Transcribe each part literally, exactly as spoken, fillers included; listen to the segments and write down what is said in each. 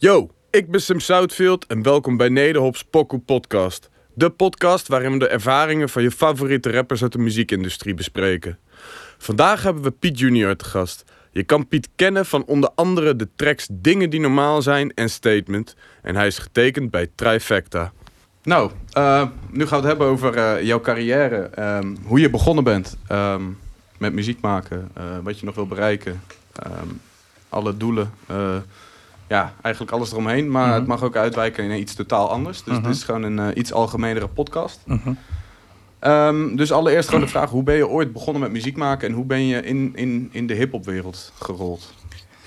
Yo, ik ben Sim Southfield en welkom bij Nederhops Pokoe Podcast. De podcast waarin we de ervaringen van je favoriete rappers uit de muziekindustrie bespreken. Vandaag hebben we Piet Junior te gast. Je kan Piet kennen van onder andere de tracks Dingen die normaal zijn en Statement. En hij is getekend bij Trifecta. Nou, uh, nu gaan we het hebben over uh, jouw carrière. Um, hoe je begonnen bent um, met muziek maken. Uh, wat je nog wil bereiken. Um, alle doelen. Uh, ja, eigenlijk alles eromheen. Maar mm-hmm. het mag ook uitwijken in iets totaal anders. Dus mm-hmm. dit is gewoon een uh, iets algemenere podcast. Mm-hmm. Um, dus allereerst gewoon de vraag, hoe ben je ooit begonnen met muziek maken en hoe ben je in, in, in de hiphopwereld gerold?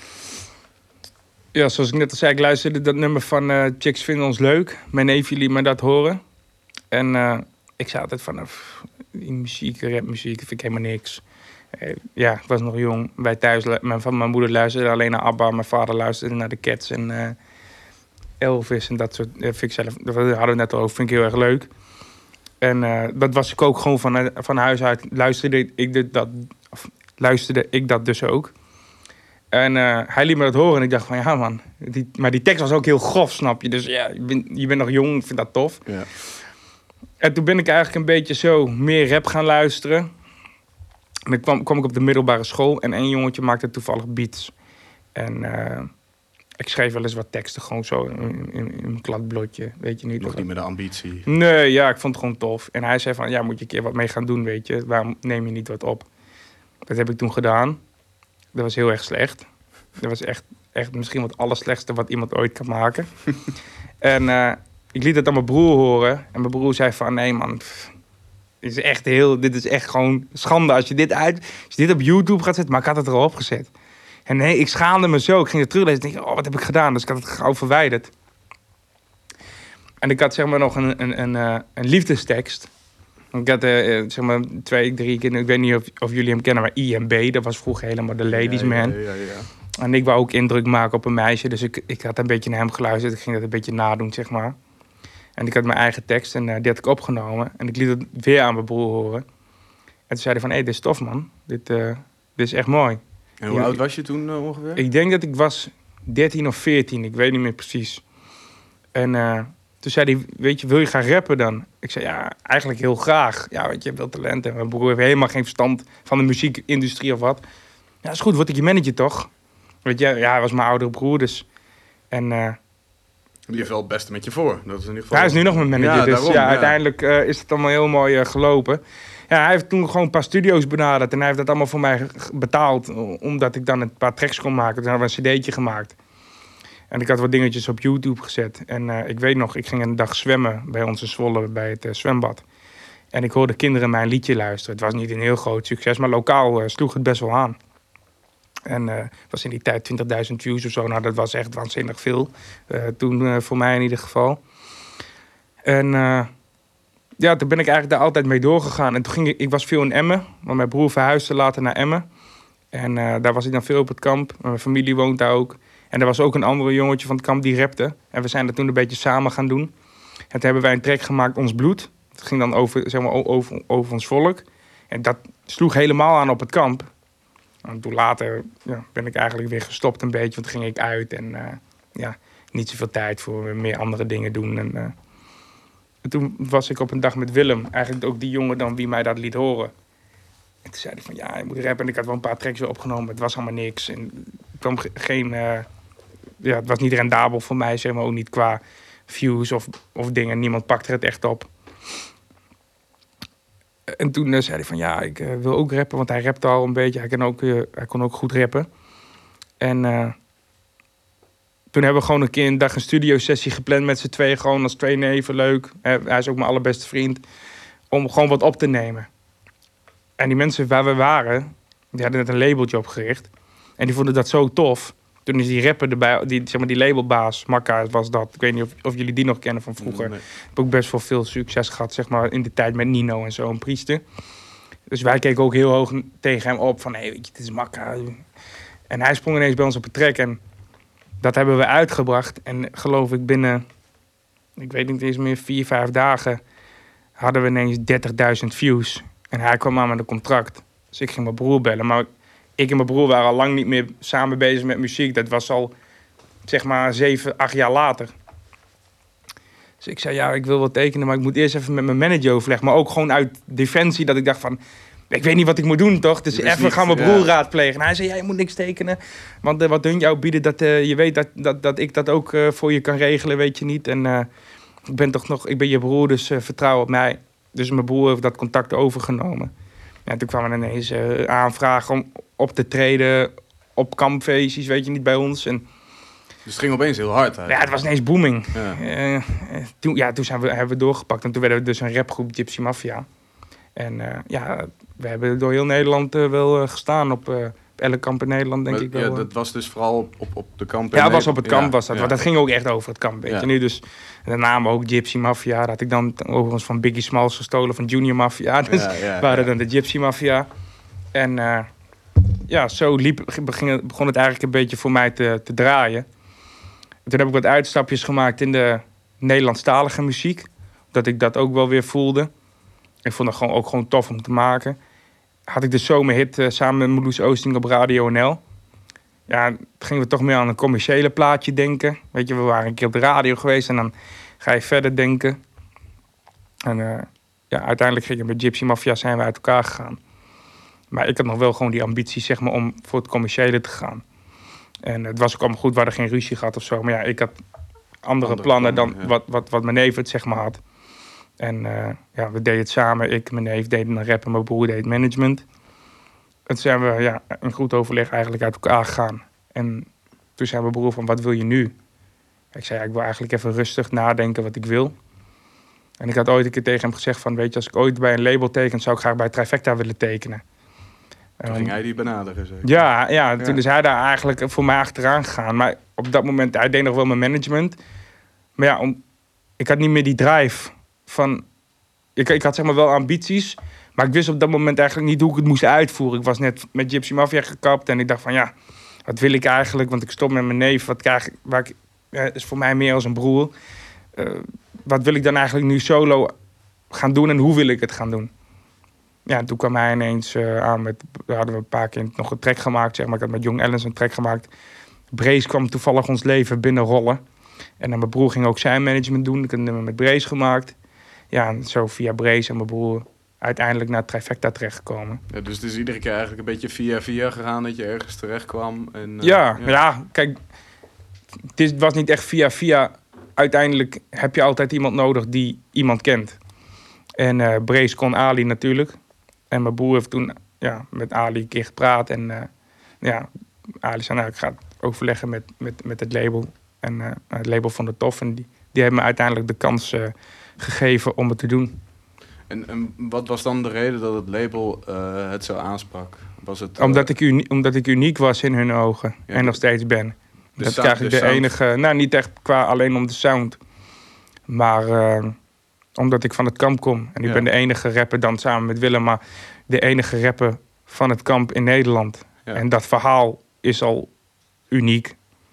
Ja, zoals ik net al zei, ik luisterde dat nummer van uh, Chicks Vinden Ons Leuk. Mijn neefje liet me dat horen. En uh, ik zei altijd van, uh, die muziek, rapmuziek, vind ik helemaal niks. Uh, ja, ik was nog jong. Wij thuis, mijn, van mijn moeder luisterde alleen naar ABBA. Mijn vader luisterde naar de Cats en uh, Elvis en dat soort. Uh, vind ik zelf, dat hadden we net al over, vind ik heel erg leuk. En uh, dat was ik ook gewoon van, van huis uit. Luisterde ik dat, of luisterde ik dat dus ook. En uh, hij liet me dat horen en ik dacht van ja man. Die, maar die tekst was ook heel grof, snap je. Dus ja, je bent, je bent nog jong, ik vind dat tof. Ja. En toen ben ik eigenlijk een beetje zo meer rap gaan luisteren. En dan kwam, kwam ik op de middelbare school en een jongetje maakte toevallig beats. En uh, ik schreef wel eens wat teksten, gewoon zo in, in, in een kladblotje, weet je niet. Nog niet met de ambitie. Nee, ja, ik vond het gewoon tof. En hij zei van, ja, moet je een keer wat mee gaan doen, weet je. Waarom neem je niet wat op? Dat heb ik toen gedaan. Dat was heel erg slecht. Dat was echt, echt misschien wat het allerslechtste wat iemand ooit kan maken. En uh, ik liet het aan mijn broer horen. En mijn broer zei van, nee man, pff, dit is echt heel, dit is echt gewoon schande. Als je dit uit, als je dit op YouTube gaat zetten, maar ik had het erop gezet. En nee, ik schaamde me zo. Ik ging er teruglezen en denk, oh, wat heb ik gedaan? Dus ik had het gauw verwijderd. En ik had zeg maar nog een, een, een, uh, een liefdestekst. Ik had uh, zeg maar twee, drie keer, ik weet niet of, of jullie hem kennen, maar I M B, dat was vroeger helemaal de ladies man. Ja, ja, ja, ja. En ik wou ook indruk maken op een meisje, dus ik, ik had een beetje naar hem geluisterd. Ik ging dat een beetje nadoen, zeg maar. En ik had mijn eigen tekst en uh, die had ik opgenomen. En ik liet het weer aan mijn broer horen. En toen zei hij van, hé, hey, dit is tof man. Dit, uh, dit is echt mooi. En hoe oud was je toen uh, ongeveer? Ik denk dat ik was dertien of veertien, ik weet niet meer precies. En uh, toen zei hij, weet je, wil je gaan rappen dan? Ik zei, ja, eigenlijk heel graag. Ja, weet je, je hebt wel talent. En mijn broer heeft helemaal geen verstand van de muziekindustrie of wat. Ja, is goed, word ik je manager toch? Weet je, ja, hij was mijn oudere broer, dus. En uh, die heeft wel het beste met je voor. Dat is in ieder geval... Hij is nu nog mijn manager, ja, dus daarom, ja, ja, uiteindelijk uh, is het allemaal heel mooi uh, gelopen. Ja, hij heeft toen gewoon een paar studio's benaderd en hij heeft dat allemaal voor mij betaald, omdat ik dan een paar tracks kon maken. Toen hadden we een cd'tje gemaakt. En ik had wat dingetjes op YouTube gezet. En uh, ik weet nog, ik ging een dag zwemmen bij ons in Zwolle, bij het uh, zwembad. En ik hoorde kinderen mijn liedje luisteren. Het was niet een heel groot succes, maar lokaal uh, sloeg het best wel aan. En het uh, was in die tijd twintigduizend views of zo. Nou, dat was echt waanzinnig veel. Uh, toen uh, voor mij in ieder geval. En uh, ja, toen ben ik eigenlijk daar altijd mee doorgegaan. En toen ging ik, ik was veel in Emmen, want mijn broer verhuisde later naar Emmen. En uh, daar was ik dan veel op het kamp. Mijn familie woont daar ook. En er was ook een andere jongetje van het kamp die rapte. En we zijn dat toen een beetje samen gaan doen. En toen hebben wij een track gemaakt, Ons Bloed. Het ging dan over, zeg maar, over, over ons volk. En dat sloeg helemaal aan op het kamp. En toen later ja, ben ik eigenlijk weer gestopt een beetje. Want toen ging ik uit en uh, ja, niet zoveel tijd voor meer andere dingen doen. En, uh, en toen was ik op een dag met Willem. Eigenlijk ook die jongen dan wie mij dat liet horen. En toen zei hij van ja, je moet rappen. En ik had wel een paar tracks weer opgenomen. Maar het was allemaal niks. En er kwam geen... Uh, ja, het was niet rendabel voor mij, zeg maar. Ook niet qua views of, of dingen. Niemand pakte het echt op. En toen uh, zei hij van ja, ik uh, wil ook rappen. Want hij rapte al een beetje. Hij kon ook, uh, hij kon ook goed rappen. En uh, toen hebben we gewoon een keer een dag een studiosessie gepland met z'n tweeën. Gewoon als twee neven, leuk. Uh, hij is ook mijn allerbeste vriend. Om gewoon wat op te nemen. En die mensen waar we waren, die hadden net een labeltje opgericht. En die vonden dat zo tof. Toen is die rapper erbij, die, zeg maar die labelbaas, Makka was dat. Ik weet niet of, of jullie die nog kennen van vroeger. Nee. Ik heb ook best wel veel succes gehad, zeg maar, in de tijd met Nino en zo, een priester. Dus wij keken ook heel hoog tegen hem op van, hé, hey, weet je, het is Makka. En hij sprong ineens bij ons op het track en dat hebben we uitgebracht. En geloof ik binnen, ik weet niet eens meer, vier, vijf dagen hadden we ineens dertigduizend views. En hij kwam aan met een contract. Dus ik ging mijn broer bellen, maar ik en mijn broer waren al lang niet meer samen bezig met muziek. Dat was al zeg maar zeven, acht jaar later. Dus ik zei, ja, ik wil wel tekenen, maar ik moet eerst even met mijn manager overleggen. Maar ook gewoon uit defensie, dat ik dacht van, ik weet niet wat ik moet doen, toch? Dus even niet, gaan mijn broer ja. raadplegen. En hij zei, ja, je moet niks tekenen. Want uh, wat hun jou bieden, dat, uh, je weet dat, dat, dat ik dat ook uh, voor je kan regelen, weet je niet. En uh, ik ben toch nog, ik ben je broer, dus uh, vertrouw op mij. Dus mijn broer heeft dat contact overgenomen. Ja, toen kwam er ineens uh, aanvragen om op te treden op kampfeestjes, weet je niet, bij ons. En dus het ging opeens heel hard uit. Ja, het was ineens booming. Ja. Uh, toen, ja, toen zijn we, hebben we doorgepakt. En toen werden we dus een rapgroep Gypsy Mafia. En uh, ja, we hebben door heel Nederland uh, wel uh, gestaan op, uh, op elk kamp in Nederland, denk maar, ik wel. Ja, dat was dus vooral op, op, op de kamp in Ja, dat was op het kamp. Ja, was dat. ja. Maar dat ging ook echt over het kamp, weet ja. je nu. Dus de naam ook Gypsy Mafia. Dat had ik dan overigens van Biggie Smalls gestolen, van Junior Mafia. Dus ja, ja, waren ja. dan de Gypsy Mafia. En uh, ja, zo liep, begon, begon het eigenlijk een beetje voor mij te, te draaien. Toen heb ik wat uitstapjes gemaakt in de Nederlandstalige muziek. Dat ik dat ook wel weer voelde. Ik vond het gewoon, ook gewoon tof om te maken. Had ik de zomerhit uh, samen met Marloes Oosting op Radio N L. Ja, toen gingen we toch meer aan een commerciële plaatje denken. Weet je, we waren een keer op de radio geweest en dan ga je verder denken. En uh, ja, uiteindelijk gingen we met Gypsy Mafia zijn we uit elkaar gegaan. Maar ik had nog wel gewoon die ambitie, zeg maar, om voor het commerciële te gaan. En het was ook allemaal goed, we hadden geen ruzie gehad of zo. Maar ja, ik had andere, andere plannen, plannen dan ja. wat, wat, wat mijn neef het, zeg maar, had. En uh, ja, we deden het samen. Ik en mijn neef deden een rap en mijn broer deed management. En toen zijn we ja, in goed overleg eigenlijk uit elkaar gegaan. En toen zei mijn broer van, wat wil je nu? Ik zei, ja, ik wil eigenlijk even rustig nadenken wat ik wil. En ik had ooit een keer tegen hem gezegd van, weet je, als ik ooit bij een label teken, zou ik graag bij Trifecta willen tekenen. Toen um, ging hij die benaderen, zeker? Ja, ja, toen ja. is hij daar eigenlijk voor mij achteraan gegaan. Maar op dat moment, hij deed nog wel mijn management. Maar ja, om, ik had niet meer die drive van... Ik, ik had zeg maar wel ambities, maar ik wist op dat moment eigenlijk niet hoe ik het moest uitvoeren. Ik was net met Gypsy Mafia gekapt en ik dacht van ja, wat wil ik eigenlijk? Want ik stop met mijn neef, wat krijg ik, waar ik, ja, is voor mij meer als een broer. Uh, wat wil ik dan eigenlijk nu solo gaan doen en hoe wil ik het gaan doen? Ja, toen kwam hij ineens uh, aan met, we hadden we een paar keer nog een track gemaakt, zeg maar. Ik had met Young Ellens een track gemaakt. Brace kwam toevallig ons leven binnenrollen. En dan mijn broer ging ook zijn management doen. Ik had een nummer met Brace gemaakt. Ja, en zo via Brace en mijn broer uiteindelijk naar Trifecta terechtgekomen. Ja, dus het is iedere keer eigenlijk een beetje via via gegaan dat je ergens terecht kwam. En, uh, ja, ja, ja, kijk, het, is, het was niet echt via via. Uiteindelijk heb je altijd iemand nodig die iemand kent. En uh, Brace kon Ali natuurlijk. En mijn broer heeft toen ja, met Ali een keer gepraat. En uh, ja, Ali zei, nou, ik ga het overleggen met, met, met het label. En uh, het label vond het tof. En die, die hebben me uiteindelijk de kans uh, gegeven om het te doen. En, en wat was dan de reden dat het label uh, het zo aansprak? Was het, uh... omdat, ik uni- omdat ik uniek was in hun ogen. Ja, en nog steeds ben. Dat is eigenlijk de, de enige... Nou, niet echt qua alleen om de sound. Maar uh, omdat ik van het kamp kom. En ik ja. ben de enige rapper dan samen met Willem. Maar de enige rapper van het kamp in Nederland. Ja. En dat verhaal is al uniek.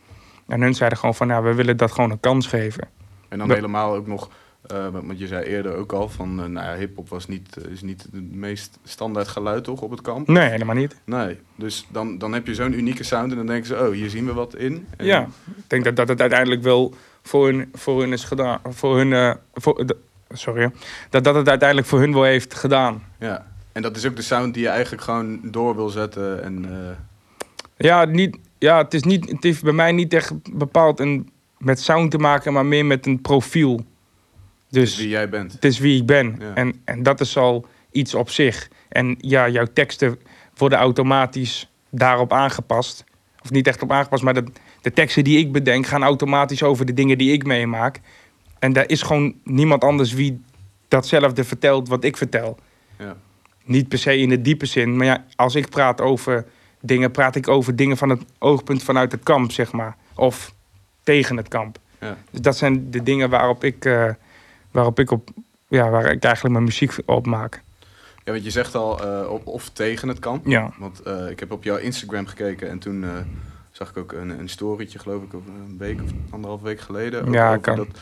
En hun zeiden gewoon van, nou, we willen dat gewoon een kans geven. En dan dat... helemaal ook nog... Uh, want je zei eerder ook al van, uh, nou ja, hiphop was niet, uh, is niet het meest standaard geluid toch op het kamp? Nee, helemaal niet. Nee, dus dan, dan heb je zo'n unieke sound en dan denken ze, oh, hier zien we wat in. En... Ja, ik denk dat, dat het uiteindelijk wel voor hun, voor hun is gedaan. Voor hun, uh, voor, de, sorry, dat dat het uiteindelijk voor hun wel heeft gedaan. Ja, en dat is ook de sound die je eigenlijk gewoon door wil zetten en... Uh... Ja, niet, ja het, is niet, het heeft bij mij niet echt bepaald een, met sound te maken, maar meer met een profiel. Dus het is wie jij bent. Het is wie ik ben. Ja. En, en dat is al iets op zich. En ja, jouw teksten worden automatisch daarop aangepast. Of niet echt op aangepast, maar de, de teksten die ik bedenk gaan automatisch over de dingen die ik meemaak. En daar is gewoon niemand anders wie datzelfde vertelt wat ik vertel. Ja. Niet per se in de diepe zin, maar ja, als ik praat over dingen, praat ik over dingen van het oogpunt vanuit het kamp, zeg maar. Of tegen het kamp. Ja. Dus dat zijn de dingen waarop ik... Uh, Waarop ik op, ja, waar ik eigenlijk mijn muziek op maak. Ja, want je zegt al uh, op, of tegen het kamp. Ja. Want uh, ik heb op jouw Instagram gekeken en toen uh, zag ik ook een, een storytje, geloof ik, een week of anderhalf week geleden. Ja, kan. Dat,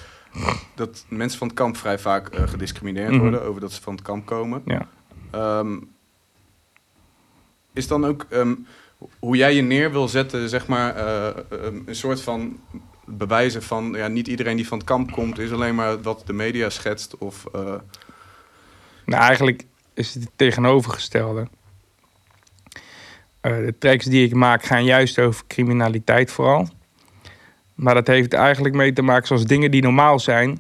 dat mensen van het kamp vrij vaak uh, gediscrimineerd mm-hmm. worden over dat ze van het kamp komen. Ja. Um, is dan ook um, hoe jij je neer wil zetten, zeg maar, uh, um, een soort van bewijzen van... ja, niet iedereen die van het kamp komt is alleen maar wat de media schetst of... Uh... Nou, eigenlijk is het het tegenovergestelde. Uh, de tracks die ik maak gaan juist over criminaliteit vooral. Maar dat heeft eigenlijk mee te maken zoals dingen die normaal zijn.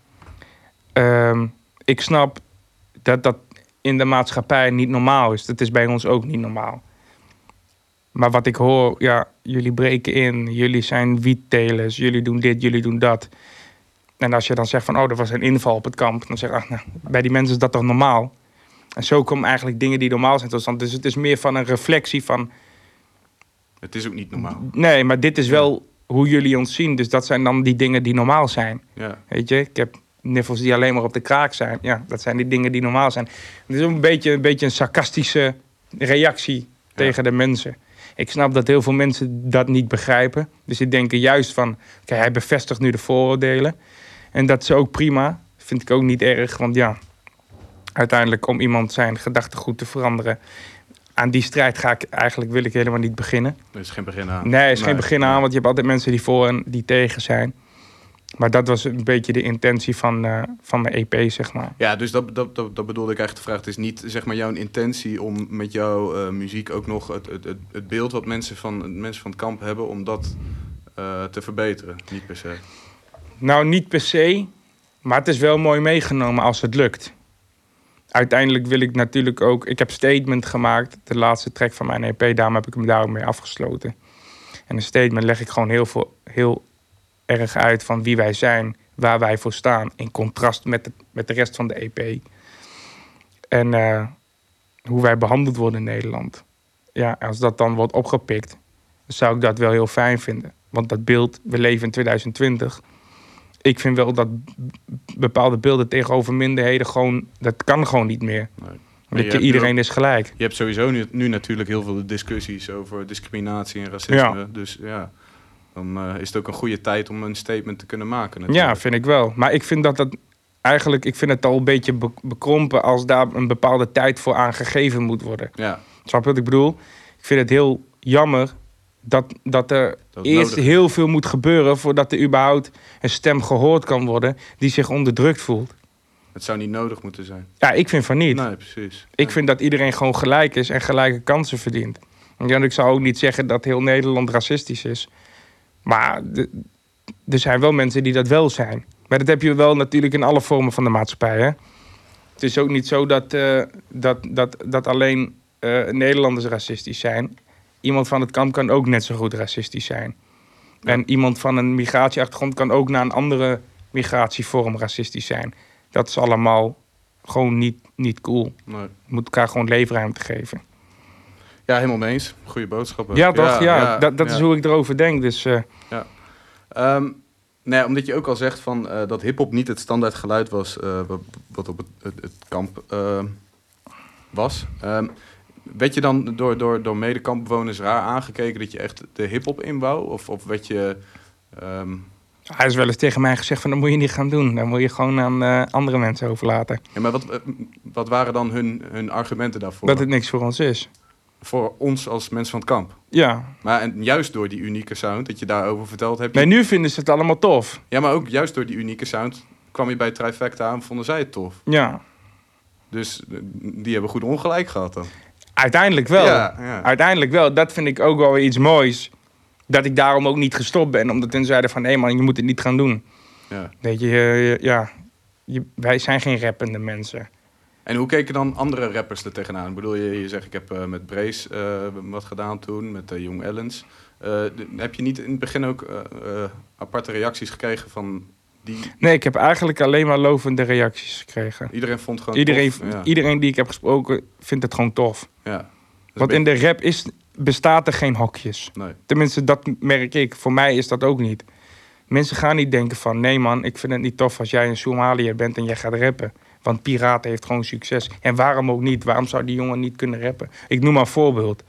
Uh, ik snap dat dat in de maatschappij niet normaal is. Dat is bij ons ook niet normaal. Maar wat ik hoor, ja, jullie breken in, jullie zijn wiettelers, jullie doen dit, jullie doen dat. En als je dan zegt van, oh, er was een inval op het kamp, dan zeg ik, ach, nou, bij die mensen is dat toch normaal? En zo komen eigenlijk dingen die normaal zijn tot stand. Dus het is meer van een reflectie van... Het is ook niet normaal. Nee, maar dit is wel hoe jullie ons zien. Dus dat zijn dan die dingen die normaal zijn. Ja. Weet je, ik heb niffels die alleen maar op de kraak zijn. Ja, dat zijn die dingen die normaal zijn. Het is ook een beetje een, beetje een sarcastische reactie ja. tegen de mensen. Ik snap dat heel veel mensen dat niet begrijpen. Dus die denken juist van... Kijk, hij bevestigt nu de vooroordelen. En dat is ook prima. Vind ik ook niet erg. Want ja, uiteindelijk om iemand zijn gedachtegoed te veranderen... Aan die strijd ga ik eigenlijk wil ik helemaal niet beginnen. Er is geen begin aan. Nee, er is nee, geen begin nee. aan. Want je hebt altijd mensen die voor en die tegen zijn. Maar dat was een beetje de intentie van, uh, van mijn E P, zeg maar. Ja, dus dat, dat, dat, dat bedoelde ik eigenlijk te vragen. Het is niet zeg maar jouw intentie om met jouw uh, muziek ook nog het, het, het, het beeld wat mensen van, mensen van het kamp hebben, om dat uh, te verbeteren. Niet per se. Nou, niet per se. Maar het is wel mooi meegenomen als het lukt. Uiteindelijk wil ik natuurlijk ook... Ik heb Statement gemaakt, de laatste track van mijn E P. Daarom heb ik hem daar ook mee afgesloten. En in Statement leg ik gewoon heel, veel, heel erg uit van wie wij zijn, waar wij voor staan. In contrast met de, met de rest van de E P. En uh, hoe wij behandeld worden in Nederland. Ja, als dat dan wordt opgepikt, dan zou ik dat wel heel fijn vinden. Want dat beeld, we leven in twintig twintig... Ik vind wel dat bepaalde beelden tegenover minderheden gewoon... Dat kan gewoon niet meer. Nee. Want je iedereen is gelijk. Je hebt sowieso nu, nu natuurlijk heel veel discussies over discriminatie en racisme. Ja. Dus ja, dan uh, is het ook een goede tijd om een statement te kunnen maken. Natuurlijk. Ja, vind ik wel. Maar ik vind dat dat eigenlijk... Ik vind het al een beetje be- bekrompen als daar een bepaalde tijd voor aangegeven moet worden. Ja. Snap je wat ik bedoel? Ik vind het heel jammer... Dat, dat er dat eerst nodig. heel veel moet gebeuren... voordat er überhaupt een stem gehoord kan worden... die zich onderdrukt voelt. Het zou niet nodig moeten zijn. Ja, ik vind van niet. Nee, precies. Ik nee. vind dat iedereen gewoon gelijk is... en gelijke kansen verdient. Ja, ik zou ook niet zeggen dat heel Nederland racistisch is. Maar de, er zijn wel mensen die dat wel zijn. Maar dat heb je wel natuurlijk in alle vormen van de maatschappij. Hè? Het is ook niet zo dat, uh, dat, dat, dat alleen uh, Nederlanders racistisch zijn... Iemand van het kamp kan ook net zo goed racistisch zijn. Ja. En iemand van een migratieachtergrond kan ook naar een andere migratievorm racistisch zijn. Dat is allemaal gewoon niet, niet cool. Nee. Je moet elkaar gewoon leefruimte geven. Ja, helemaal mee eens. Goeie boodschappen. Ja, toch? Ja, ja, ja dat, dat ja. is hoe ik erover denk. Dus, uh... ja. Um, nou ja, omdat je ook al zegt van, uh, dat hiphop niet het standaard geluid was... Uh, wat, wat op het, het, het kamp uh, was... Um, werd je dan door, door, door medekampbewoners raar aangekeken dat je echt de hiphop inbouw? Of, of werd je... Um... Hij is wel eens tegen mij gezegd van, dat moet je niet gaan doen. Dan moet je gewoon aan uh, andere mensen overlaten. Ja, maar wat, wat waren dan hun, hun argumenten daarvoor? Dat het niks voor ons is. Voor ons als mensen van het kamp? Ja. Maar en juist door die unieke sound, dat je daarover verteld hebt... Nee, nu vinden ze het allemaal tof. Ja, maar ook juist door die unieke sound kwam je bij Trifecta en vonden zij het tof. Ja. Dus die hebben goed ongelijk gehad dan. Uiteindelijk wel. Ja, ja. Uiteindelijk wel. Dat vind ik ook wel iets moois. Dat ik daarom ook niet gestopt ben. Omdat hun zeiden van, hé man, je moet het niet gaan doen. Ja. Weet je, uh, ja. Je, wij zijn geen rappende mensen. En hoe keken dan andere rappers er tegenaan? Ik bedoel, je, je zegt, ik heb uh, met Brace uh, wat gedaan toen, met uh, Young Ellens. Uh, de, heb je niet in het begin ook uh, uh, aparte reacties gekregen van... Die... Nee, ik heb eigenlijk alleen maar lovende reacties gekregen. Iedereen vond gewoon iedereen, tof? Ja. Iedereen die ik heb gesproken vindt het gewoon tof. Ja. Want beetje... in de rap is, bestaat er geen hokjes. Nee. Tenminste, dat merk ik. Voor mij is dat ook niet. Mensen gaan niet denken van... nee man, ik vind het niet tof als jij een Somaliër bent en jij gaat rappen. Want Piraten heeft gewoon succes. En waarom ook niet? Waarom zou die jongen niet kunnen rappen? Ik noem maar een voorbeeld.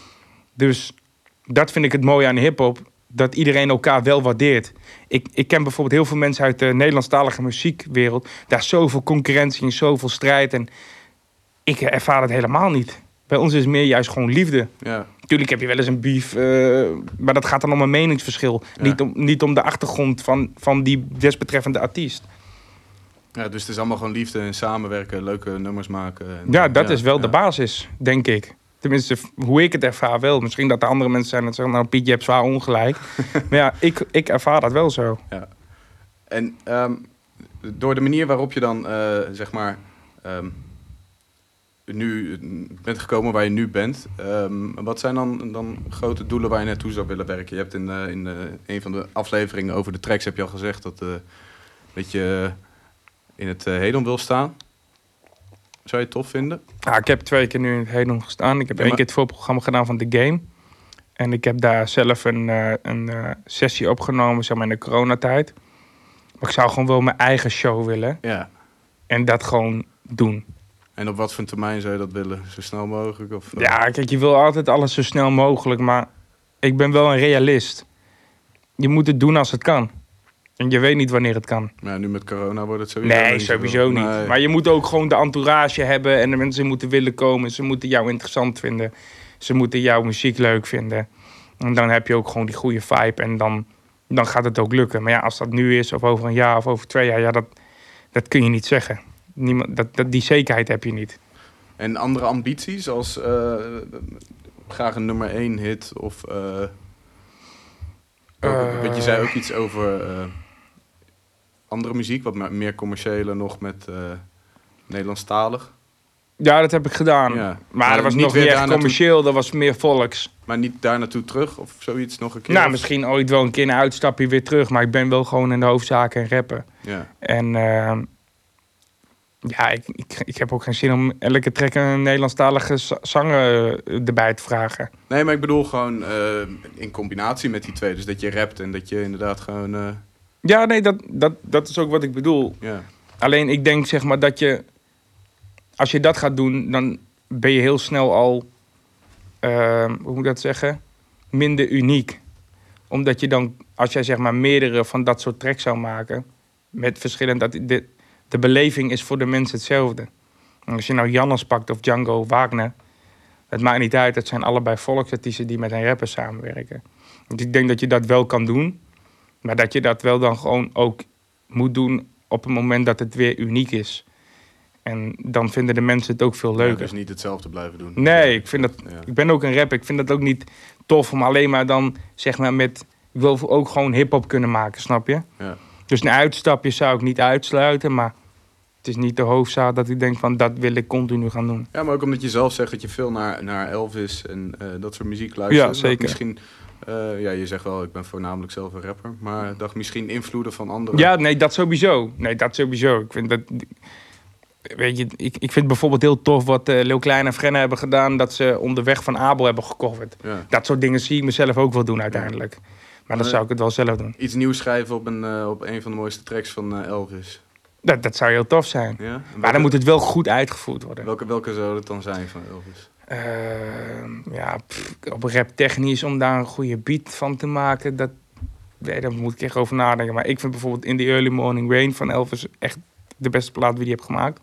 Dus dat vind ik het mooie aan hiphop. Dat iedereen elkaar wel waardeert. Ik, ik ken bijvoorbeeld heel veel mensen uit de Nederlandstalige muziekwereld. Daar is zoveel concurrentie en zoveel strijd. En ik ervaar het helemaal niet. Bij ons is het meer juist gewoon liefde. Ja. Tuurlijk heb je wel eens een beef, uh, maar dat gaat dan om een meningsverschil. Ja. Niet, om, niet om de achtergrond van, van die desbetreffende artiest. Ja, dus het is allemaal gewoon liefde en samenwerken, leuke nummers maken. En, ja, dat ja, is wel ja. de basis, denk ik. Tenminste, hoe ik het ervaar wel. Misschien dat er andere mensen zijn dat zeggen, nou Piet, je hebt zwaar ongelijk. Maar ja, ik, ik ervaar dat wel zo. Ja. En um, door de manier waarop je dan, uh, zeg maar, um, nu bent gekomen waar je nu bent. Um, wat zijn dan, dan grote doelen waar je naartoe zou willen werken? Je hebt in, uh, in uh, een van de afleveringen over de tracks heb je al gezegd dat, uh, dat je in het uh, Hedon wil staan. Zou je het tof vinden? Ja, ik heb twee keer nu in het Hedon gestaan. Ik heb ja, één maar... keer het voorprogramma gedaan van The Game. En ik heb daar zelf een, uh, een uh, sessie opgenomen, zeg maar in de coronatijd. Maar ik zou gewoon wel mijn eigen show willen. Ja. En dat gewoon doen. En op wat voor termijn zou je dat willen? Zo snel mogelijk? Of, uh... Ja, kijk, je wil altijd alles zo snel mogelijk. Maar ik ben wel een realist. Je moet het doen als het kan. En je weet niet wanneer het kan. Ja, nu met corona wordt het sowieso Nee, niet sowieso niet. Nee. Maar je moet ook gewoon de entourage hebben. En de mensen moeten willen komen. Ze moeten jou interessant vinden. Ze moeten jouw muziek leuk vinden. En dan heb je ook gewoon die goede vibe. En dan, dan gaat het ook lukken. Maar ja, als dat nu is, of over een jaar, of over twee jaar... Ja, dat, dat kun je niet zeggen. Niemand, dat, dat, die zekerheid heb je niet. En andere ambities als uh, graag een nummer één hit? Of, uh, uh, weet je, zei ook iets over... Uh, andere muziek, wat meer commerciële nog met uh, Nederlandstalig. Ja, dat heb ik gedaan. Ja. Maar, maar dat was niet nog niet echt commercieel, naartoe... dat was meer volks. Maar niet daar naartoe terug of zoiets nog een keer? Nou, of... misschien ooit wel een keer een uitstapje weer terug. Maar ik ben wel gewoon in de hoofdzaak en rappen. Ja. En uh, ja, ik, ik, ik heb ook geen zin om elke track een Nederlandstalige zanger erbij te vragen. Nee, maar ik bedoel gewoon uh, in combinatie met die twee. Dus dat je rapt en dat je inderdaad gewoon... Uh... Ja, nee, dat, dat, dat is ook wat ik bedoel. Ja. Alleen ik denk zeg maar dat je... Als je dat gaat doen, dan ben je heel snel al... Uh, hoe moet ik dat zeggen? Minder uniek. Omdat je dan, als jij zeg maar meerdere van dat soort tracks zou maken... met verschillend... Dat de, de beleving is voor de mensen hetzelfde. En als je nou Jannes pakt of Django Wagner... Het maakt niet uit, het zijn allebei volksartiesten die met een rapper samenwerken. Dus ik denk dat je dat wel kan doen... Maar dat je dat wel dan gewoon ook moet doen op het moment dat het weer uniek is. En dan vinden de mensen het ook veel leuker. Ja, dus niet hetzelfde blijven doen. Nee, ik vind dat. Ja. Ik ben ook een rapper. Ik vind dat ook niet tof om alleen maar dan zeg maar met. Ik wil ook gewoon hip-hop kunnen maken, snap je? Ja. Dus een uitstapje zou ik niet uitsluiten, maar het is niet de hoofdzaak dat ik denk van dat wil ik continu gaan doen. Ja, maar ook omdat je zelf zegt dat je veel naar, naar Elvis en uh, dat soort muziek luistert. Ja, zeker. Misschien. Uh, ja, je zegt wel, ik ben voornamelijk zelf een rapper. Maar dacht misschien invloeden van anderen. Ja, nee, dat sowieso. Nee, dat sowieso. Ik vind dat... Weet je, ik, ik vind bijvoorbeeld heel tof wat uh, Lil Kleine en Frenna hebben gedaan... dat ze om de weg van Abel hebben gecoverd. Ja. Dat soort dingen zie ik mezelf ook wel doen uiteindelijk. Ja. Maar dan uh, zou ik het wel zelf doen. Iets nieuws schrijven op een, uh, op een van de mooiste tracks van uh, Elvis. Dat, dat zou heel tof zijn. Ja? Welke, maar dan moet het wel goed uitgevoerd worden. Welke, welke zou het dan zijn van Elvis? Uh, ja, pff, op rap technisch om daar een goede beat van te maken, dat, nee, daar moet ik echt over nadenken. Maar ik vind bijvoorbeeld In the Early Morning Rain van Elvis echt de beste plaat die hij heeft gemaakt.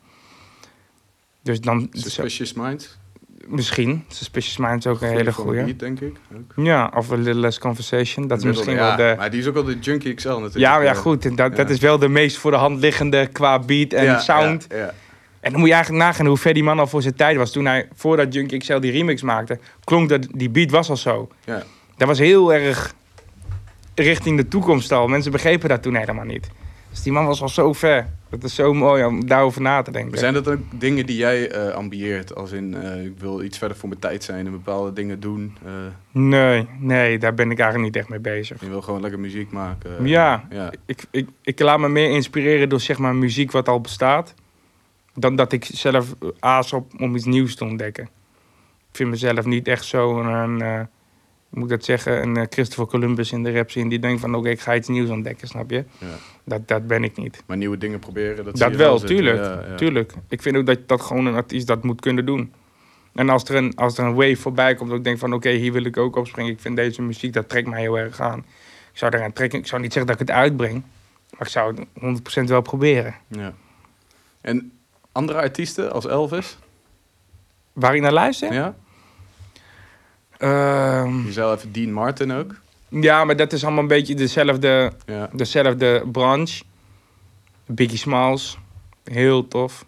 Dus dan... Suspicious Minds? Misschien. Suspicious Minds is ook een hele goede. Beat, denk ik. Ook. Ja, of A Little Less Conversation. Dat is misschien ja, wel de... maar die is ook al de Junkie X L natuurlijk. Ja, maar ja, goed. Dat, ja. dat is wel de meest voor de hand liggende qua beat en ja, sound. Ja, ja. En dan moet je eigenlijk nagaan hoe ver die man al voor zijn tijd was. Toen hij, voordat Junkie X L die remix maakte, klonk dat, die beat was al zo. Ja. Dat was heel erg richting de toekomst al. Mensen begrepen dat toen helemaal niet. Dus die man was al zo ver. Dat is zo mooi om daarover na te denken. Zijn dat ook dingen die jij uh, ambieert? Als in, uh, ik wil iets verder voor mijn tijd zijn en bepaalde dingen doen? Uh... Nee, nee, daar ben ik eigenlijk niet echt mee bezig. Je wil gewoon lekker muziek maken? Uh, ja, ja. Ik, ik, ik laat me meer inspireren door zeg maar muziek wat al bestaat. Dan dat ik zelf aas op om iets nieuws te ontdekken. Ik vind mezelf niet echt zo een, uh, moet ik dat zeggen, een uh, Christopher Columbus in de rap scene die denkt van oké, okay, ik ga iets nieuws ontdekken, snap je? Ja. Dat, dat ben ik niet. Maar nieuwe dingen proberen, dat, dat zie je wel, wel tuurlijk, ja, ja. tuurlijk. Ik vind ook dat, dat gewoon een artiest dat moet kunnen doen. En als er een, als er een wave voorbij komt, dat ik denk van oké, okay, hier wil ik ook opspringen. Ik vind deze muziek, dat trekt mij heel erg aan. Ik zou eraan trekken, ik zou niet zeggen dat ik het uitbreng, maar ik zou het honderd procent wel proberen. Ja. En andere artiesten als Elvis? Waar ik naar luister? Ja? Uh, je zei even Dean Martin ook. Ja, maar dat is allemaal een beetje dezelfde, ja. dezelfde branche. Biggie Smalls, heel tof.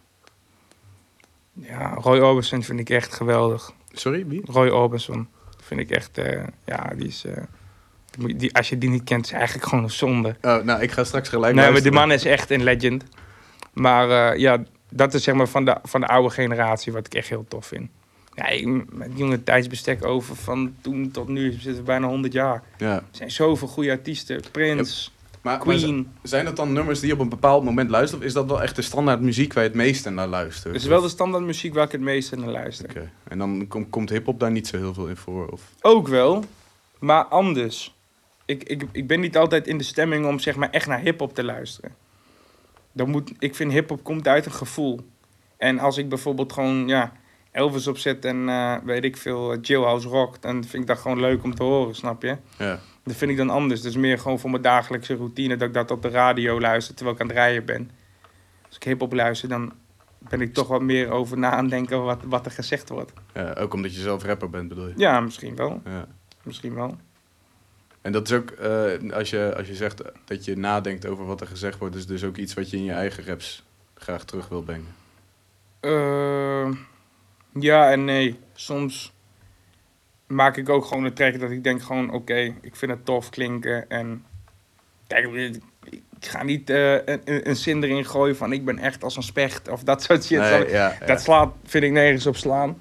Ja, Roy Orbison vind ik echt geweldig. Sorry, wie? Roy Orbison vind ik echt, uh, ja, die is... Uh, die, die, als je die niet kent, is eigenlijk gewoon een zonde. Oh, nou, ik ga straks gelijk Nee, luisteren. maar die man is echt een legend. Maar uh, ja, dat is zeg maar van de, van de oude generatie wat ik echt heel tof vind. Ja, ik, met jonge tijdsbestek over van toen tot nu zitten we bijna honderd jaar. Ja. Er zijn zoveel goede artiesten. Prince, ja, maar, Queen. Maar zijn dat dan nummers die je op een bepaald moment luistert? Of is dat wel echt de standaard muziek waar je het meeste naar luistert? Het is wel de standaard muziek waar ik het meeste naar luister. Oké. Okay. En dan kom, komt hiphop daar niet zo heel veel in voor? Of? Ook wel, maar anders. Ik, ik, ik ben niet altijd in de stemming om zeg maar echt naar hiphop te luisteren. Dan moet, ik vind hiphop komt uit een gevoel. En als ik bijvoorbeeld gewoon ja, Elvis opzet en uh, weet ik veel, Jailhouse Rock, dan vind ik dat gewoon leuk om te horen, snap je? Ja. Dat vind ik dan anders. Dat is meer gewoon voor mijn dagelijkse routine dat ik dat op de radio luister terwijl ik aan het rijden ben. Als ik hiphop luister, dan ben ik toch wat meer over na aan denken wat, wat er gezegd wordt. Ja, ook omdat je zelf rapper bent, bedoel je? Ja, misschien wel. Ja. Misschien wel. En dat is ook, uh, als, je, als je zegt dat je nadenkt over wat er gezegd wordt, is dus ook iets wat je in je eigen raps graag terug wil brengen? Uh, ja en nee. Soms maak ik ook gewoon een track dat ik denk gewoon, oké, okay, ik vind het tof klinken. En kijk, ik ga niet uh, een, een zin erin gooien van ik ben echt als een specht of dat soort shit. Nee, ja, ja. Dat slaat, vind ik nergens op slaan.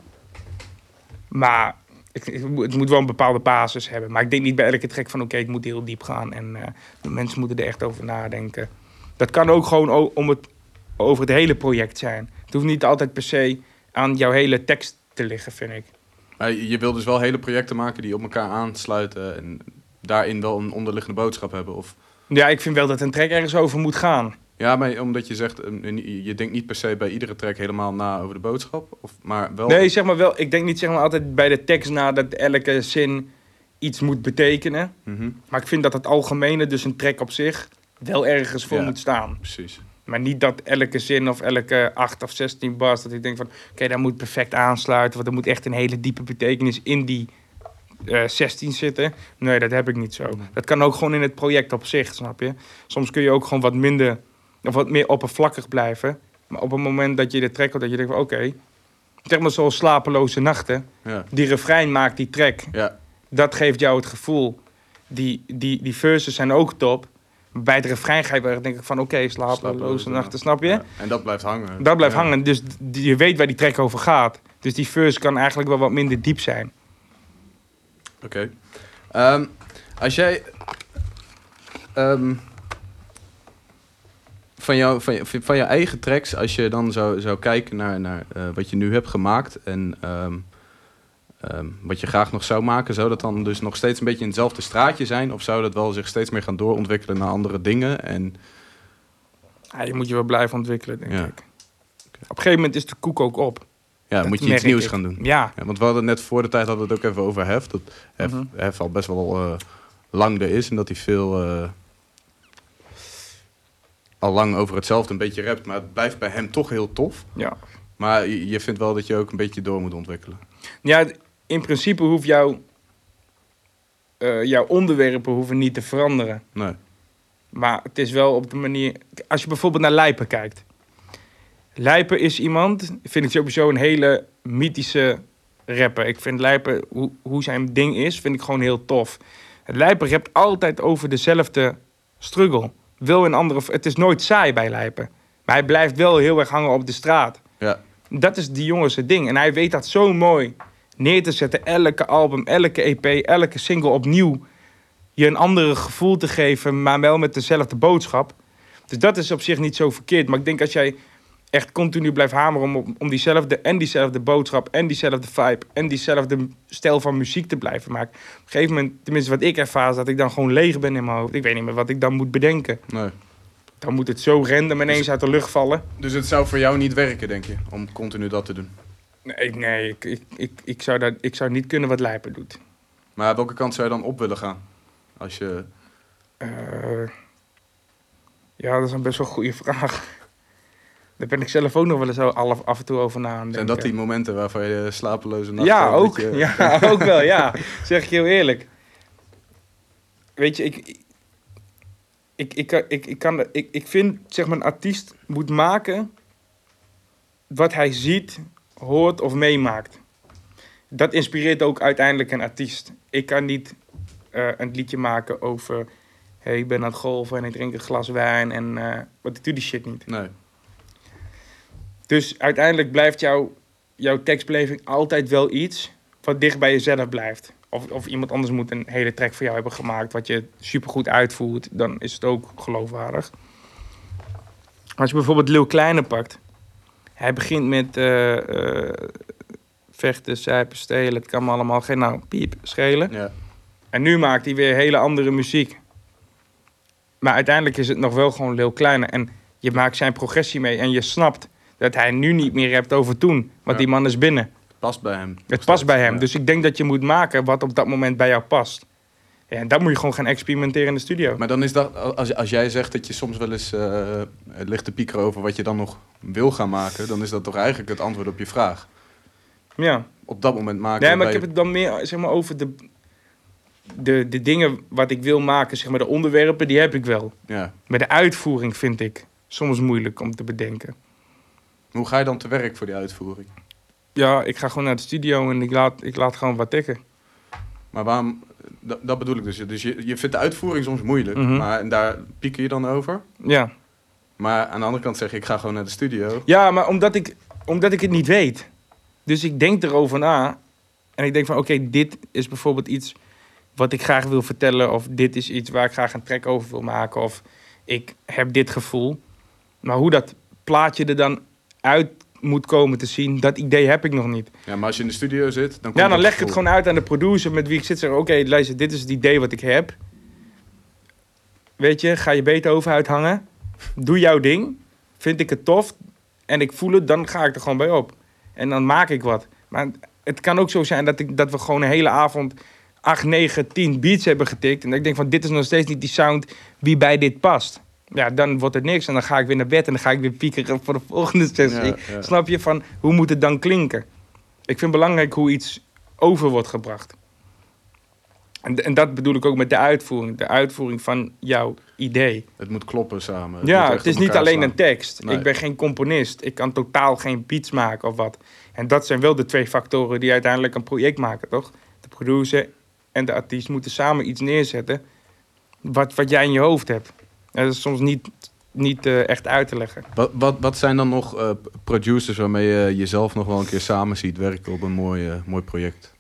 Maar ik, het moet wel een bepaalde basis hebben. Maar ik denk niet bij elke track van oké, okay, ik moet heel diep gaan. En uh, de mensen moeten er echt over nadenken. Dat kan ook gewoon om het, over het hele project zijn. Het hoeft niet altijd per se aan jouw hele tekst te liggen, vind ik. Maar je wil dus wel hele projecten maken die op elkaar aansluiten en daarin wel een onderliggende boodschap hebben? Of... Ja, ik vind wel dat een track ergens over moet gaan. Ja, maar omdat je zegt, je denkt niet per se bij iedere track helemaal na over de boodschap? Of, maar wel... Nee, zeg maar wel. Ik denk niet zeg maar altijd bij de tekst na dat elke zin iets moet betekenen. Mm-hmm. Maar ik vind dat het algemene, dus een track op zich, wel ergens voor ja, moet staan. Precies. Maar niet dat elke zin of elke acht of zestien bars, dat ik denk van, oké, okay, dat moet perfect aansluiten. Want er moet echt een hele diepe betekenis in die uh, zestien zitten. Nee, dat heb ik niet zo. Nee. Dat kan ook gewoon in het project op zich, snap je? Soms kun je ook gewoon wat minder, of wat meer oppervlakkig blijven. Maar op het moment dat je de track hoort, dat je denkt van, oké, okay, zeg maar zoals Slapeloze Nachten. Ja. Die refrein maakt die track. Ja. Dat geeft jou het gevoel. Die, die, die verses zijn ook top. Bij het refrein ga je wel denk ik van oké, okay, slapeloze nachten, snap je? Ja, en dat blijft hangen. Dat blijft ja. hangen, dus die, je weet waar die track over gaat. Dus die verse kan eigenlijk wel wat minder diep zijn. Oké. Okay. Um, als jij... Um, van, jou, van, van je eigen tracks, als je dan zou, zou kijken naar, naar uh, wat je nu hebt gemaakt en... Um, Um, wat je graag nog zou maken, zou dat dan dus nog steeds een beetje in hetzelfde straatje zijn? Of zou dat wel zich steeds meer gaan doorontwikkelen naar andere dingen? En... Ja, je moet je wel blijven ontwikkelen, denk ja. ik. Okay. Op een gegeven moment is de koek ook op. Ja, dan moet je iets nieuws ik. gaan doen. Ja. ja. Want we hadden net voor de tijd hadden we het ook even over Hef. Dat Hef, mm-hmm. Hef al best wel uh, lang er is en dat hij veel... Uh, al lang over hetzelfde een beetje rapt. Maar het blijft bij hem toch heel tof. Ja. Maar je, je vindt wel dat je ook een beetje door moet ontwikkelen. Ja, in principe hoeft jouw, uh, jouw onderwerpen hoeven niet te veranderen. Nee. Maar het is wel op de manier... Als je bijvoorbeeld naar Lijpen kijkt. Lijpen is iemand, vind ik sowieso een hele mythische rapper. Ik vind Lijpen, hoe, hoe zijn ding is, vind ik gewoon heel tof. Lijpen rapt altijd over dezelfde struggle. Wil een andere... Het is nooit saai bij Lijpen. Maar hij blijft wel heel erg hangen op de straat. Ja. Dat is die jongens het ding. En hij weet dat zo mooi neer te zetten. Elke album, elke E P, elke single opnieuw. Je een andere gevoel te geven, maar wel met dezelfde boodschap. Dus dat is op zich niet zo verkeerd. Maar ik denk als jij echt continu blijft hameren om, om diezelfde en diezelfde boodschap en diezelfde vibe en diezelfde stijl van muziek te blijven maken. Op een gegeven moment, tenminste wat ik ervaar, is dat ik dan gewoon leeg ben in mijn hoofd. Ik weet niet meer wat ik dan moet bedenken. Nee. Dan moet het zo random ineens dus, uit de lucht vallen. Dus het zou voor jou niet werken, denk je, om continu dat te doen? Nee, nee ik, ik, ik, ik, zou, dat, ik zou niet kunnen wat Lijpen doet. Maar welke kant zou je dan op willen gaan? Als je... Uh, ja, dat is een best wel goede vraag. Daar ben ik zelf ook nog wel eens zo af en toe over na aan denken. Zijn dat die momenten waarvan je slapeloze nachten... Ja, ook. Je... Ja, ook wel, ja. Zeg ik heel eerlijk. Weet je, ik... Ik, ik, ik, ik, ik, kan, ik, ik vind, zeg maar, een artiest moet maken wat hij ziet, hoort of meemaakt. Dat inspireert ook uiteindelijk een artiest. Ik kan niet uh, een liedje maken over... Hey, ik ben aan het golven en ik drink een glas wijn en... Uh, wat ik doe die shit niet. Nee. Dus uiteindelijk blijft jouw, jouw tekstbeleving altijd wel iets... wat dicht bij jezelf blijft. Of, of iemand anders moet een hele track voor jou hebben gemaakt... wat je supergoed uitvoert, dan is het ook geloofwaardig. Als je bijvoorbeeld Lil Kleine pakt... hij begint met uh, uh, vechten, zuipen, stelen... het kan me allemaal geen nou, piep schelen. Ja. En nu maakt hij weer hele andere muziek. Maar uiteindelijk is het nog wel gewoon Lil Kleine. En je maakt zijn progressie mee en je snapt... dat hij nu niet meer rapt over toen. Want ja. die man is binnen. Past bij hem. Het past bij hem. Ja. Dus ik denk dat je moet maken wat op dat moment bij jou past. Ja, en dat moet je gewoon gaan experimenteren in de studio. Maar dan is dat, als, als jij zegt dat je soms wel eens uh, ligt te piekeren over wat je dan nog wil gaan maken, dan is dat toch eigenlijk het antwoord op je vraag. Ja. Op dat moment maken. Nee, maar ik heb het dan meer zeg maar, over de, de, de dingen wat ik wil maken, zeg maar de onderwerpen, die heb ik wel. Ja. Maar de uitvoering vind ik soms moeilijk om te bedenken. Hoe ga je dan te werk voor die uitvoering? Ja, ik ga gewoon naar de studio en ik laat, ik laat gewoon wat tikken. Maar waarom... Dat, dat bedoel ik dus. Dus je, je vindt de uitvoering soms moeilijk. Mm-hmm. Maar en daar pieker je dan over? Ja. Maar aan de andere kant zeg je, ik ga gewoon naar de studio. Ja, maar omdat ik, omdat ik het niet weet. Dus ik denk erover na. En ik denk van, oké, okay, dit is bijvoorbeeld iets wat ik graag wil vertellen. Of dit is iets waar ik graag een track over wil maken. Of ik heb dit gevoel. Maar hoe dat plaatje er dan uit moet komen te zien, dat idee heb ik nog niet. Ja, maar als je in de studio zit, dan komt ja, dan leg gevoel. ik het gewoon uit aan de producer met wie ik zit. Zeg, oké, okay, luister, dit is het idee wat ik heb. Weet je, ga je beter over uithangen. Doe jouw ding. Vind ik het tof en ik voel het, dan ga ik er gewoon bij op. En dan maak ik wat. Maar het kan ook zo zijn dat, ik, dat we gewoon een hele avond acht, negen, tien beats hebben getikt. En dat ik denk van, dit is nog steeds niet die sound die bij dit past. Ja, dan wordt het niks. En dan ga ik weer naar bed en dan ga ik weer piekeren voor de volgende sessie. Ja, ja. Snap je? Van, hoe moet het dan klinken? Ik vind belangrijk hoe iets over wordt gebracht. En, en dat bedoel ik ook met de uitvoering. De uitvoering van jouw idee. Het moet kloppen samen. Het ja, het is niet alleen slaan. Een tekst. Nee. Ik ben geen componist. Ik kan totaal geen beats maken of wat. En dat zijn wel de twee factoren die uiteindelijk een project maken, toch? De producer en de artiest moeten samen iets neerzetten wat, wat jij in je hoofd hebt. En dat is soms niet, niet uh, echt uit te leggen. Wat, wat, wat zijn dan nog uh, producers waarmee je jezelf nog wel een keer samen ziet werken op een mooi, uh, mooi project?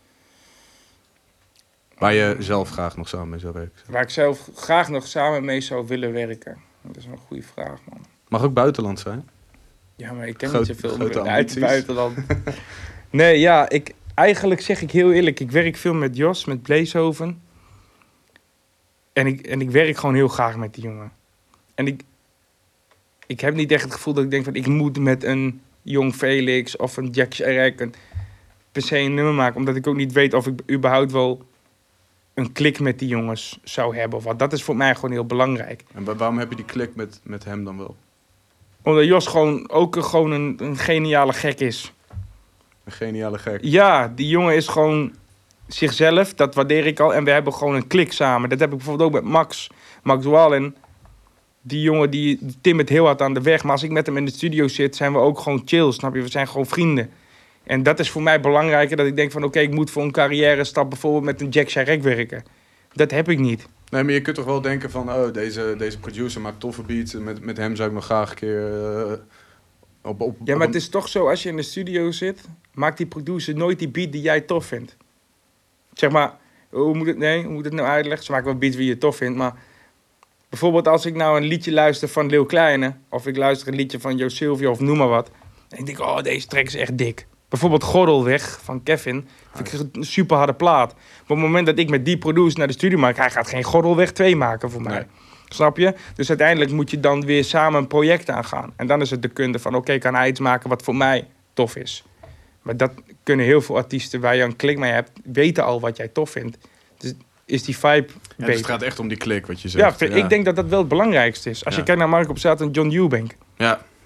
Waar je zelf graag nog samen mee zou werken? Waar ik zelf graag nog samen mee zou willen werken? Dat is een goede vraag, man. Mag ook buitenland zijn? Ja, maar ik ken Groot, niet zoveel uit het buitenland. Nee, ja, ik, eigenlijk zeg ik heel eerlijk, ik werk veel met Jos, met Blazehoven. En ik, en ik werk gewoon heel graag met die jongen. En ik, ik heb niet echt het gevoel dat ik denk van, ik moet met een Jong Felix of een Jack Sherrick een, per se een nummer maken. Omdat ik ook niet weet of ik überhaupt wel een klik met die jongens zou hebben. Of wat. Dat is voor mij gewoon heel belangrijk. En waarom heb je die klik met, met hem dan wel? Omdat Jos gewoon ook gewoon een, een geniale gek is. Een geniale gek? Ja, die jongen is gewoon zichzelf. Dat waardeer ik al. En we hebben gewoon een klik samen. Dat heb ik bijvoorbeeld ook met Max. Max Wallen. Die jongen die, die timmert heel hard aan de weg. Maar als ik met hem in de studio zit, zijn we ook gewoon chill. Snap je? We zijn gewoon vrienden. En dat is voor mij belangrijker. Dat ik denk van, oké, okay, ik moet voor een carrière stap bijvoorbeeld met een Jack Sherrick werken. Dat heb ik niet. Nee, maar je kunt toch wel denken van, oh, deze, deze producer maakt toffe beats. Met, met hem zou ik nog graag een keer uh, op, op... Ja, maar op het is toch zo, als je in de studio zit, maakt die producer nooit die beat die jij tof vindt. Zeg maar, hoe moet het, nee, hoe moet het nou uitleggen? Ze maken wel beats die je tof vindt, maar bijvoorbeeld als ik nou een liedje luister van Lil Kleine, of ik luister een liedje van Jo Silvio of noem maar wat, en ik denk, oh, deze track is echt dik. Bijvoorbeeld Gordelweg van Kevin. Vind ik een super harde plaat. Maar op het moment dat ik met die producer naar de studio maak, hij gaat geen Gordelweg twee maken voor mij. Nee. Snap je? Dus uiteindelijk moet je dan weer samen een project aangaan. En dan is het de kunde van, oké, okay, kan hij iets maken wat voor mij tof is. Maar dat kunnen heel veel artiesten waar je een klik mee hebt, weten al wat jij tof vindt. Dus is die vibe ja, beter. Dus het gaat echt om die klik, wat je zegt. Ja, ja. Ik denk dat dat wel het belangrijkste is. Als ja. je kijkt naar Mark op Straat en John Eubank. Ja,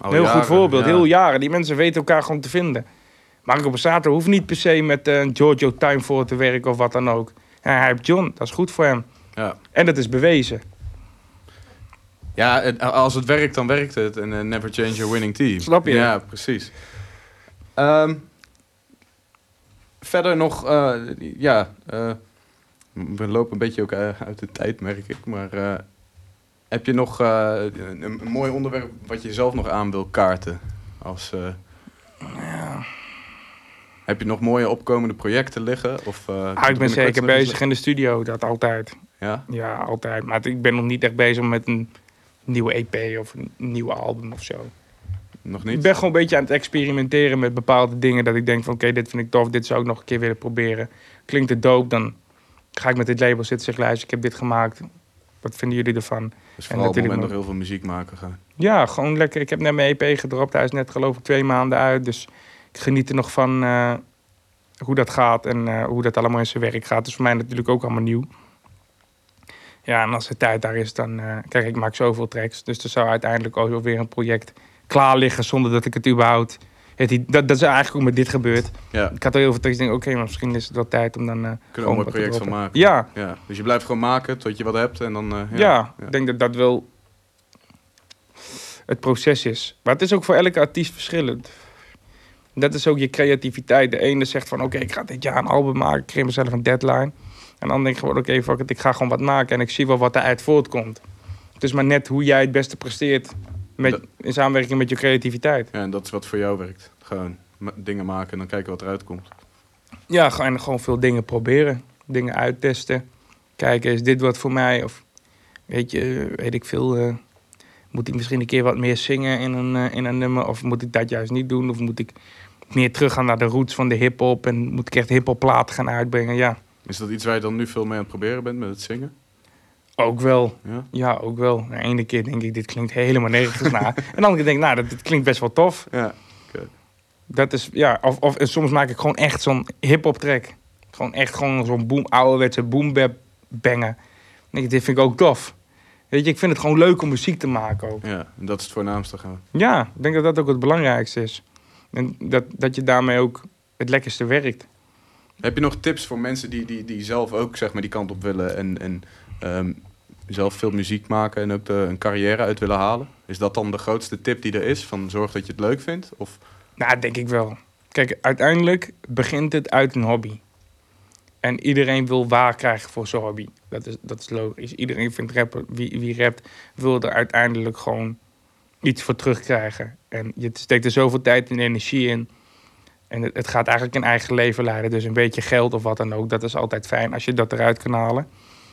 Al een heel jaren, goed voorbeeld, ja. heel jaren. Die mensen weten elkaar gewoon te vinden. Marco Borsato hoeft niet per se met uh, Giorgio Time voor te werken of wat dan ook. Ja, hij heeft John, dat is goed voor hem. Ja. En dat is bewezen. Ja, het, als het werkt, dan werkt het. En uh, never change your winning team. Snap je? Ja, precies. Um, verder nog, uh, ja, uh, we lopen een beetje ook uh, uit de tijd, merk ik. Maar uh, heb je nog uh, een, een mooi onderwerp wat je zelf nog aan wil kaarten? Als, uh, ja. Heb je nog mooie opkomende projecten liggen? Of, uh, ah, ik ben zeker bezig in de studio, dat altijd. Ja? Ja, altijd. Maar ik ben nog niet echt bezig met een nieuwe E P of een nieuwe album of zo. Nog niet? Ik ben gewoon een beetje aan het experimenteren met bepaalde dingen. Dat ik denk van oké, okay, dit vind ik tof, dit zou ik nog een keer willen proberen. Klinkt het dope, dan ga ik met dit label zitten en zeg, luister, ik heb dit gemaakt. Wat vinden jullie ervan? Dus vooral op het moment nog heel veel muziek maken gaan. Ja, gewoon lekker. Ik heb net mijn E P gedropt. Hij is net geloof ik twee maanden uit. Dus ik geniet er nog van uh, hoe dat gaat en uh, hoe dat allemaal in zijn werk gaat. Dus voor mij natuurlijk ook allemaal nieuw. Ja, en als de tijd daar is, dan... Uh, kijk, ik maak zoveel tracks. Dus er zou uiteindelijk ook weer een project klaar liggen zonder dat ik het überhaupt... Het, dat, dat is eigenlijk ook met dit gebeurd. Ja. Ik had al heel veel tracks. Ik denk, oké, okay, maar misschien is het wel tijd om dan... Uh, Kunnen we een mooi project van maken. Ja. ja. Dus je blijft gewoon maken tot je wat hebt en dan... Uh, ja. Ja, ja, ik denk dat dat wel het proces is. Maar het is ook voor elke artiest verschillend. Dat is ook je creativiteit. De ene zegt van, oké, okay, ik ga dit jaar een album maken. Ik geef mezelf een deadline. En dan denk je gewoon, oké, okay, fuck it, ik ga gewoon wat maken. En ik zie wel wat eruit voortkomt. Het is maar net hoe jij het beste presteert. Met, dat, in samenwerking met je creativiteit. Ja, en dat is wat voor jou werkt. Gewoon dingen maken en dan kijken wat eruit komt. Ja, gewoon, gewoon veel dingen proberen. Dingen uittesten. Kijken, is dit wat voor mij? Of weet je, weet ik veel... Uh, moet ik misschien een keer wat meer zingen in een, uh, in een nummer? Of moet ik dat juist niet doen? Of moet ik meer teruggaan naar de roots van de hiphop? En moet ik echt hiphop platen gaan uitbrengen? Ja. Is dat iets waar je dan nu veel mee aan het proberen bent met het zingen? Ook wel. Ja, ja ook wel. De ene keer denk ik, dit klinkt helemaal nergens naar. En de andere keer denk ik, nou, dat, dit klinkt best wel tof. Ja, okay. Dat is, ja, of, of en soms maak ik gewoon echt zo'n hip-hop track. Gewoon echt gewoon zo'n boom, ouderwetse boom-bap banger. Denk ik, dit vind ik ook tof. Weet je, ik vind het gewoon leuk om muziek te maken ook. Ja, en dat is het voornaamste gaan. Ja, ik denk dat dat ook het belangrijkste is. En dat, dat je daarmee ook het lekkerste werkt. Heb je nog tips voor mensen die, die, die zelf ook zeg maar, die kant op willen en, en um, zelf veel muziek maken en ook de, een carrière uit willen halen? Is dat dan de grootste tip die er is? Van zorg dat je het leuk vindt? Of? Nou, denk ik wel. Kijk, uiteindelijk begint het uit een hobby. En iedereen wil waar krijgen voor zijn hobby. Dat is, dat is logisch. Iedereen vindt rappen, wie, wie rapt, wil er uiteindelijk gewoon iets voor terugkrijgen. En je steekt er zoveel tijd en energie in. En het, het gaat eigenlijk een eigen leven leiden. Dus een beetje geld of wat dan ook. Dat is altijd fijn als je dat eruit kan halen.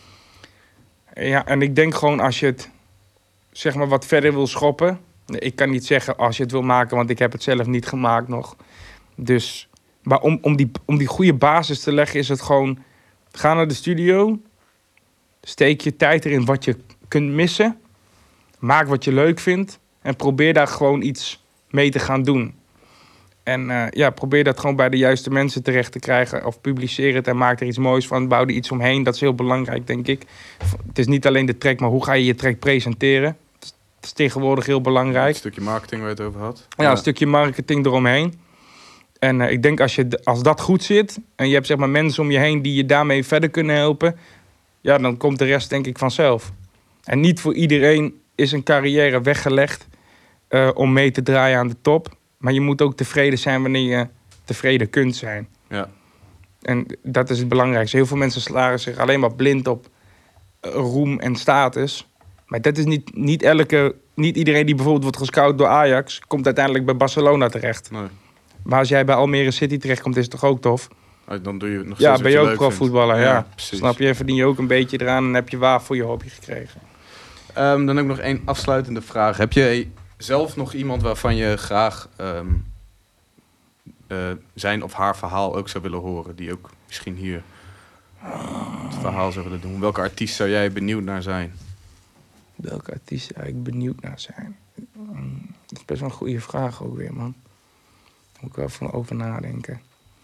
Ja, en ik denk gewoon als je het zeg maar wat verder wil schoppen. Ik kan niet zeggen als je het wil maken, want ik heb het zelf niet gemaakt nog. Dus, maar om, om, die, om die goede basis te leggen is het gewoon... Ga naar de studio. Steek je tijd erin wat je kunt missen. Maak wat je leuk vindt. En probeer daar gewoon iets mee te gaan doen. En uh, ja, probeer dat gewoon bij de juiste mensen terecht te krijgen. Of publiceer het en maak er iets moois van. Bouw er iets omheen. Dat is heel belangrijk, denk ik. Het is niet alleen de track, maar hoe ga je je track presenteren? Dat is tegenwoordig heel belangrijk. Een stukje marketing waar je het over had. Ja, ja. Een stukje marketing eromheen. En uh, ik denk als, je, als dat goed zit... en je hebt zeg maar mensen om je heen die je daarmee verder kunnen helpen... ja, dan komt de rest denk ik vanzelf. En niet voor iedereen is een carrière weggelegd... Uh, om mee te draaien aan de top... Maar je moet ook tevreden zijn wanneer je tevreden kunt zijn. Ja. En dat is het belangrijkste. Heel veel mensen slagen zich alleen maar blind op roem en status. Maar dat is niet, niet elke... Niet iedereen die bijvoorbeeld wordt gescout door Ajax... komt uiteindelijk bij Barcelona terecht. Nee. Maar als jij bij Almere City terechtkomt, is het toch ook tof? Dan doe je nog steeds ja, wat ben je, je je ook profvoetballer, ja. ja. Snap je? En verdien je ook een beetje eraan... en heb je waar voor je hobby gekregen. Um, dan ook nog één afsluitende vraag. Heb je... zelf nog iemand waarvan je graag um, uh, zijn of haar verhaal ook zou willen horen? Die ook misschien hier het verhaal zou willen doen. Welke artiest zou jij benieuwd naar zijn? Welke artiest zou ik benieuwd naar zijn? Um, dat is best wel een goede vraag ook weer, man. Daar moet ik wel even over nadenken.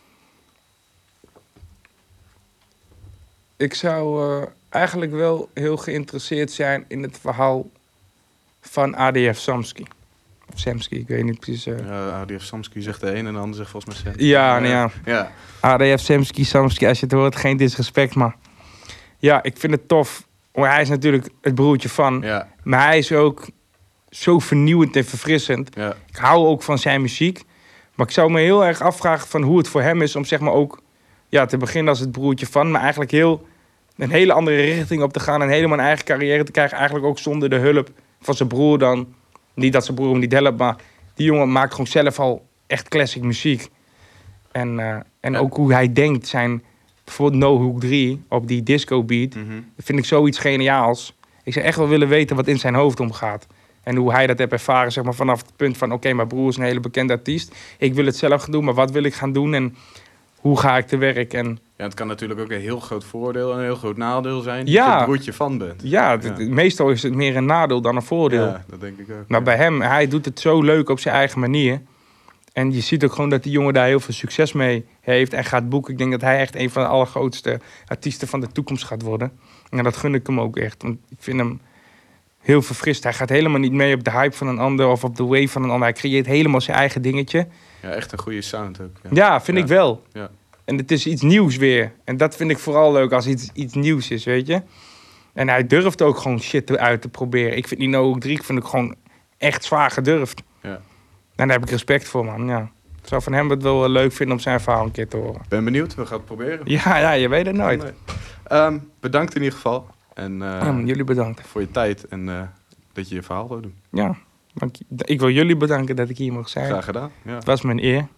Ik zou uh, eigenlijk wel heel geïnteresseerd zijn in het verhaal... van A D F Samski. Samsky, ik weet niet precies. Uh... Ja, A D F Samsky zegt de een en de ander zegt volgens mij Samsky. Ja, nou ja. ja. A D F Samsky, Samsky, als je het hoort, geen disrespect, maar... Ja, ik vind het tof. Maar hij is natuurlijk het broertje van. Ja. Maar hij is ook zo vernieuwend en verfrissend. Ja. Ik hou ook van zijn muziek. Maar ik zou me heel erg afvragen van hoe het voor hem is om zeg maar ook... Ja, te beginnen als het broertje van, maar eigenlijk heel... Een hele andere richting op te gaan en helemaal een eigen carrière te krijgen. Eigenlijk ook zonder de hulp van zijn broer dan. Niet dat zijn broer hem niet helpt, maar die jongen maakt gewoon zelf al echt classic muziek. En, uh, en ja. ook hoe hij denkt, zijn bijvoorbeeld No Hook drie op die disco beat. Mm-hmm. Vind ik zoiets geniaals. Ik zou echt wel willen weten wat in zijn hoofd omgaat. En hoe hij dat heeft ervaren, zeg maar, vanaf het punt van... oké, okay, mijn broer is een hele bekende artiest. Ik wil het zelf gaan doen, maar wat wil ik gaan doen en hoe ga ik te werk? En ja, het kan natuurlijk ook een heel groot voordeel en een heel groot nadeel zijn... ja. dat je het broertje van bent. Ja, ja. D- meestal is het meer een nadeel dan een voordeel. Ja, dat denk ik ook. Maar ja. bij hem, hij doet het zo leuk op zijn eigen manier. En je ziet ook gewoon dat die jongen daar heel veel succes mee heeft en gaat boeken. Ik denk dat hij echt een van de allergrootste artiesten van de toekomst gaat worden. En dat gun ik hem ook echt, want ik vind hem heel verfrist. Hij gaat helemaal niet mee op de hype van een ander of op de wave van een ander. Hij creëert helemaal zijn eigen dingetje. Ja, echt een goede sound ook. Ja, ja vind ja. ik wel. Ja. En het is iets nieuws weer. En dat vind ik vooral leuk als iets, iets nieuws is, weet je. En hij durft ook gewoon shit uit te proberen. Ik vind die No Hook drie vind ik gewoon echt zwaar gedurfd. Ja. En daar heb ik respect voor, man. Ja. Ik zou van hem het wel leuk vinden om zijn verhaal een keer te horen. Ben benieuwd, we gaan het proberen. Ja, ja je weet het nooit. Nee. Um, bedankt in ieder geval. En, uh, ja, jullie bedankt. Voor je tijd en uh, dat je je verhaal wil doen. Ja, dank je. Ik wil jullie bedanken dat ik hier mocht zijn. Graag gedaan. Ja. Het was mijn eer.